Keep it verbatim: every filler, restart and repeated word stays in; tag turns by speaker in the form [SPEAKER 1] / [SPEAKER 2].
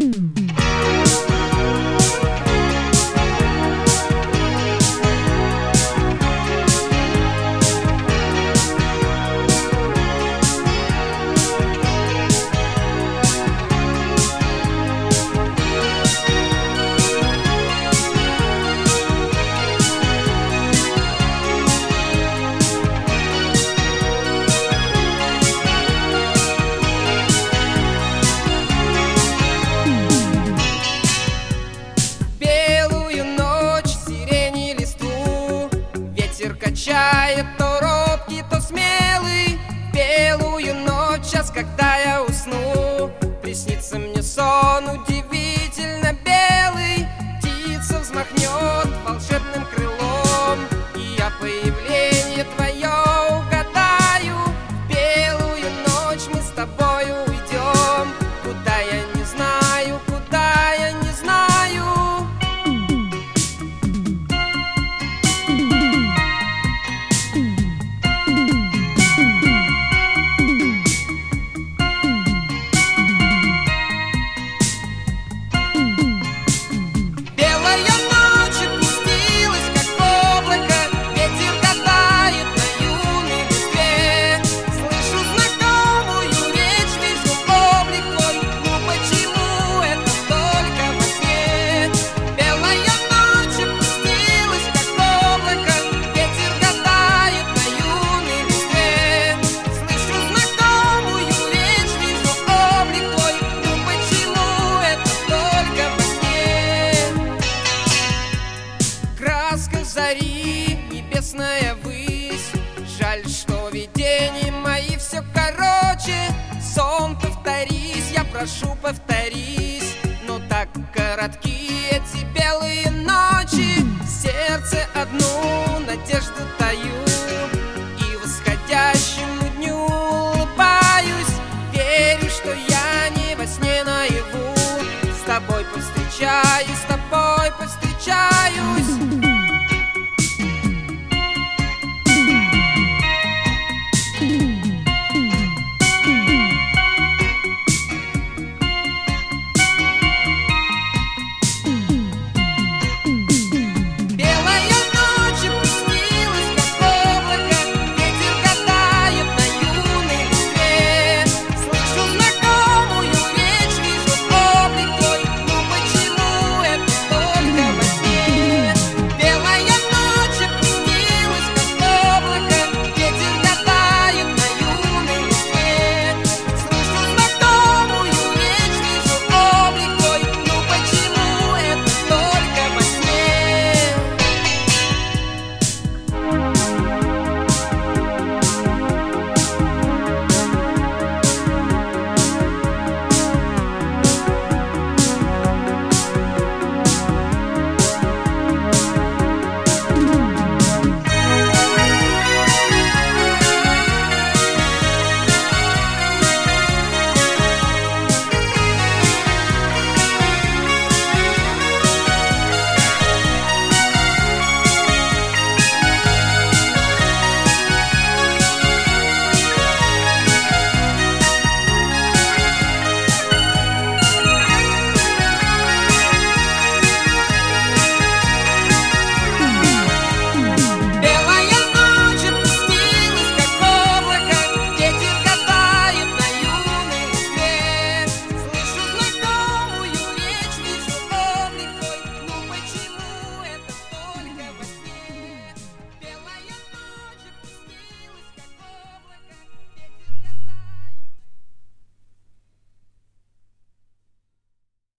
[SPEAKER 1] Качает то робкий, то смелый. Белую ночь, час, когда я усну, приснится мне сон удивительно белый. Птица взмахнет волшебным крылом, и я появление твое угадаю. В белую ночь мы с тобою уйдем, куда я не знаю, куда я не знаю. Зари, небесная высь, жаль, что видения мои все короче. Сон, повторись, я прошу, повторись, но так коротки эти белые ночи. В сердце одну надежду таю, и восходящему дню улыбаюсь. Верю, что я не во сне наяву, с тобой повстречаюсь, с тобой повстречаюсь.